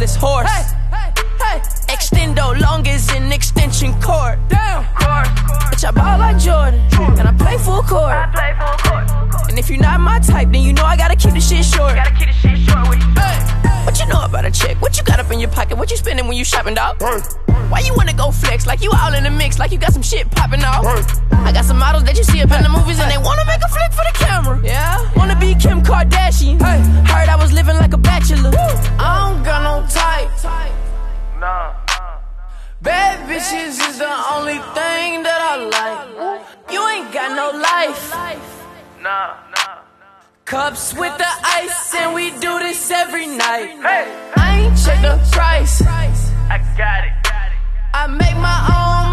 faceless horse. Extendo long as an extension cord. Damn. Bitch, I ball like Jordan, and I play full court. And if you're not my type, then you know I gotta keep the shit short. What you know about a chick? What you got up in your pocket? What you spending when you shopping, dog? Why you wanna go flex? Like you all in the mix, like you got some shit popping off. I got some models that you see up in the movies and they wanna make a flick for the camera. Yeah, wanna be Kim Kardashian. Heard I was living like a bachelor. I don't got no type. Bad bitches is the only thing that I like. You ain't got no life. Cups with the ice and we do this every night. I ain't check the price. I got it. I make my own